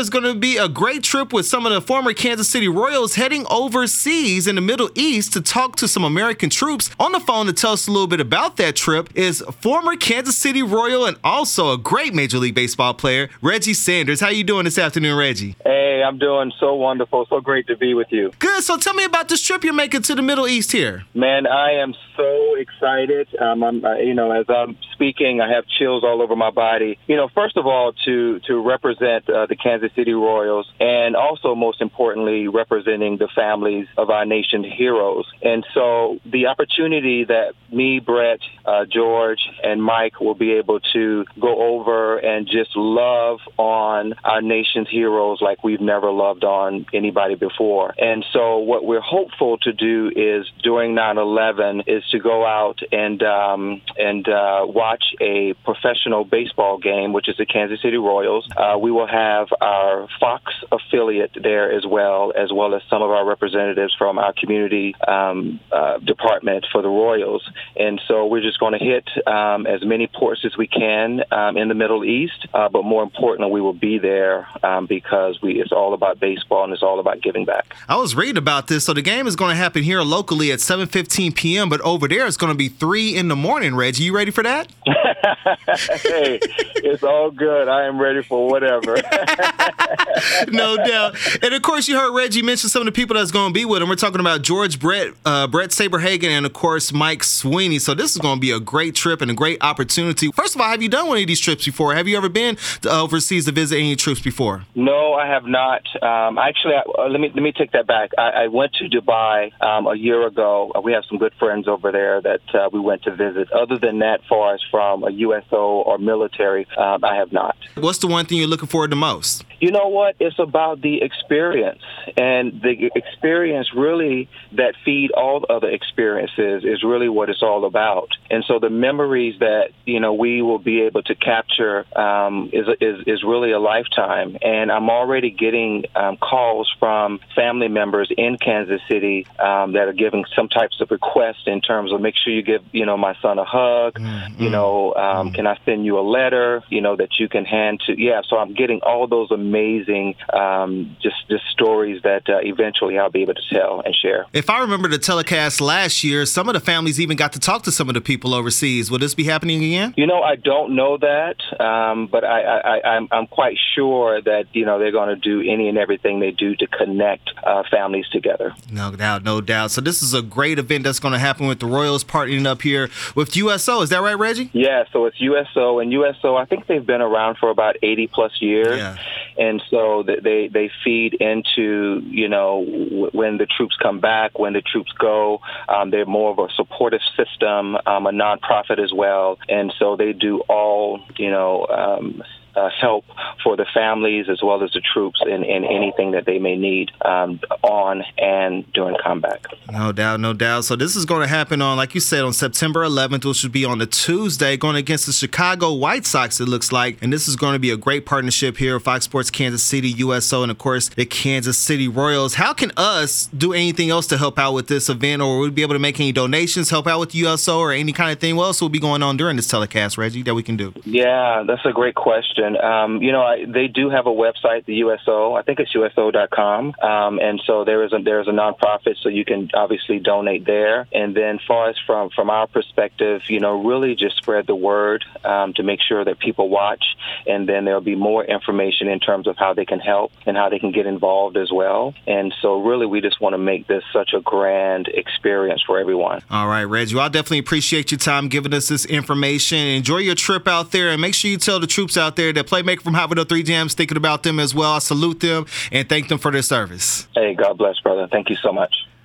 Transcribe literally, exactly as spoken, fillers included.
there's going to be a great trip with some of the former Kansas City Royals heading overseas in the Middle East to talk to some American troops. On the phone to tell us a little bit about that trip is former Kansas City Royal and also a great Major League Baseball player, Reggie Sanders. How you doing this afternoon, Reggie? Hey, I'm doing so wonderful. So great to be with you. Good. So tell me about this trip you're making to the Middle East here. Man, I am so excited. Um, I'm, uh, you know, as I'm speaking, I have chills all over my body. You know, first of all, to to represent uh, the Kansas City Royals, and also most importantly, representing the families of our nation's heroes. And so the opportunity that me, Brett, uh, George, and Mike will be able to go over and just love on our nation's heroes like we've never loved on anybody before. And so what we're hopeful to do is during nine eleven is to go out and um, and uh, watch a professional baseball game, which is the Kansas City Royals. Uh, we will have our Fox affiliate there as well, as well as some of our representatives from our community um, uh, department for the Royals. And so we're just going to hit um, as many ports as we can um, in the Middle East, uh, but more importantly, we will be there um, because we it's all about baseball and it's all about giving back. I was reading about this. So the game is going to happen here locally at seven fifteen p.m., but over there it's going to be three in the morning, Reggie. You ready for that? Hey, it's all good. I am ready for whatever. No doubt. And, of course, you heard Reggie mention some of the people that's going to be with him. We're talking about George Brett, uh, Brett Saberhagen, and, of course, Mike Sweeney. So this is going to be a great trip and a great opportunity. First of all, have you done one of these trips before? Have you ever been to overseas to visit any troops before? No, I have not. Um, actually, I, uh, let me let me take that back. I, I went to Dubai um, a year ago. We have some good friends over there that uh, we went to visit. Other than that, far as from a U S O or military, um, I have not. What's the one thing you're looking forward to most? You know what? It's about the experience, and the experience really that feed all the other experiences is really what it's all about. And so the memories that, you know, we will be able to capture um, is, is is really a lifetime. And I'm already getting um, calls from family members in Kansas City um, that are giving some types of requests in terms of make sure you give, you know, my son a hug, mm-hmm. you know, um, mm-hmm. can I send you a letter, you know, that you can hand to, yeah, so I'm getting all those amazing um, just, just stories that uh, eventually I'll be able to tell and share. If I remember the telecast last year, some of the families even got to talk to some of the people overseas. Will this be happening again? You know, I don't know that, um, but I, I, I'm, I'm quite sure that, you know, they're going to do any and everything they do to connect uh, families together. No doubt, no doubt. So this is a great event that's going to happen with the Royals partnering up here with U S O. Is that right, Reggie? Yeah, so it's U S O, and U S O, I think they've been around for about eighty plus years. Yeah. And so they, they feed into, you know, when the troops come back, when the troops go, um, they're more of a supportive system, um, a nonprofit as well. And so they do all, you know, um, Uh, help for the families as well as the troops in, in anything that they may need um, on and during combat. No doubt, no doubt. So this is going to happen on, like you said, on September eleventh, which should be on the Tuesday, going against the Chicago White Sox, it looks like. And this is going to be a great partnership here, Fox Sports Kansas City, U S O, and, of course, the Kansas City Royals. How can us do anything else to help out with this event, or will we be able to make any donations, help out with U S O, or any kind of thing? What else will be going on during this telecast, Reggie, that we can do? Yeah, that's a great question. Um, you know, I, they do have a website, the U S O. I think it's U S O dot com. Um, and so there is a there is a nonprofit, so you can obviously donate there. And then, far as from from our perspective, you know, really just spread the word um, to make sure that people watch. And then there'll be more information in terms of how they can help and how they can get involved as well. And so, really, we just want to make this such a grand experience for everyone. All right, Reggie. Well, I definitely appreciate your time giving us this information. Enjoy your trip out there, and make sure you tell the troops out there that Playmaker from Highway oh three Jams thinking about them as well. I salute them and thank them for their service. Hey, God bless, brother. Thank you so much.